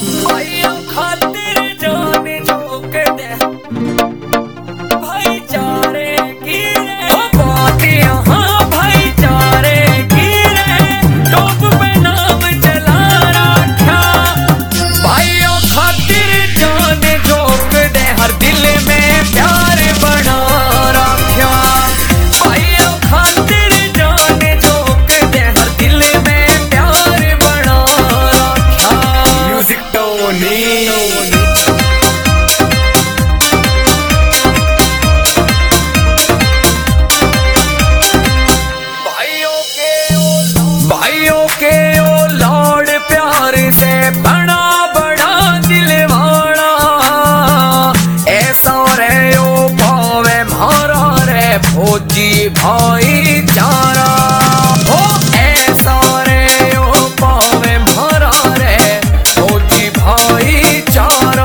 भाइयों खातिर जान झोंक दे भाईचारे की रे, ओ बात यहाँ भाईचारे की रे, टॉप पे नाम चला रखा। भाइयों खातिर जान झोंक दे, हर दिल में प्यार बना रखा। भाइयों खातिर जान झोंक दे, हर दिल में प्यार बना रखा। म्यूजिक टोनी भाइयों के ओ लाड प्यार से बड़ा बड़ा दिलवाड़ा, ऐसा रे ओ पावे मारा रे फौजी भाईचारा। हो ऐसा रे ओ पावे मारा रे फौजी भाईचारा।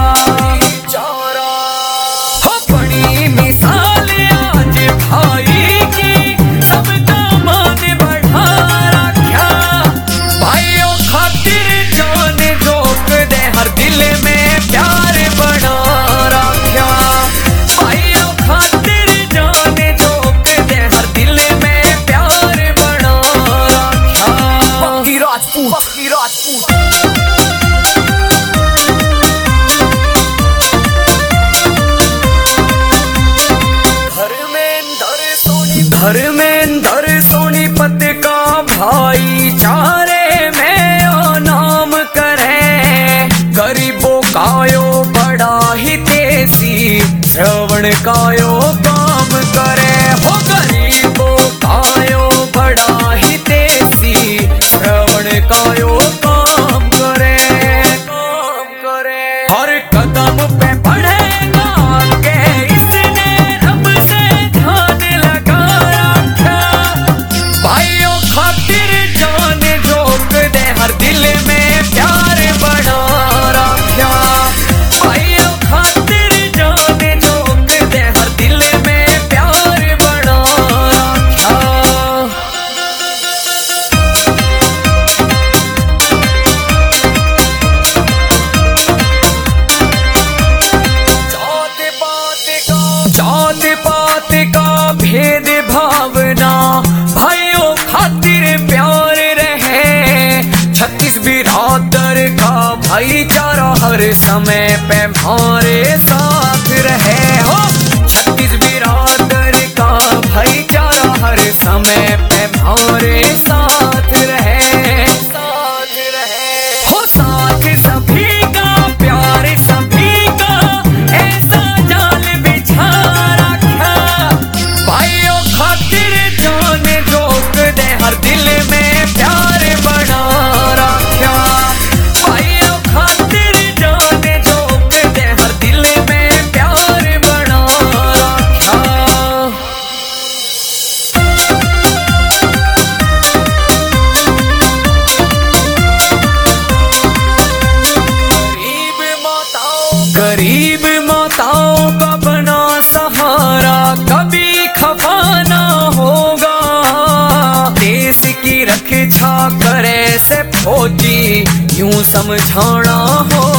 हो बड़ी मिसाल आज भाई की, सबका मान बढ़ा रखा। भाइयों खातिर जान झोंक दे, हर दिल में प्यार बना रखा। भाइयों खातिर जान झोंक दे, हर दिल में प्यार बना रखा। पक्की राजपूत, पक्की राजपूत। धर्मेंद्र सोनीपत का भाईचारे में ओ नाम करे, गरीबों का यो बड़ा ही तेजी, श्रवण का यो काम करे। हो गरीबों का यो बड़ा ही तेजी, श्रवण का यो काम करे, काम करे। हर कदम पे बढ़ेगा आगे, इसने रब से ध्यान लगा रखा। भाइयों खातिर जान झोंक दे, हर दिल में प्यार बना रखा। भाइयों खातिर जान झोंक दे, हर दिल में प्यार बना रखा। जात पात का भेद भावना, भाइयों खातिर प्यार रहे। 36 बिरादर का भाईचारा हर समय पे हमारे साथ रहे। हो 36 बिरादर का भाईचारा हर समय पे हमारे साथ रहे, साथ रहे। हो साथ सभी का, प्यार सभी का, ऐसा जाल बिछा रखा। भाइयों खातिर जान झोंक दे, हर दिल में प्यार बना रखा। भाइयों खातिर जान झोंक दे, हर दिल में प्यार बना रखा। गरीब माताओं का बना सहारा, कभी खफा ना होगा। देश की रक्षा करे से फौजी, यूं समझाना हो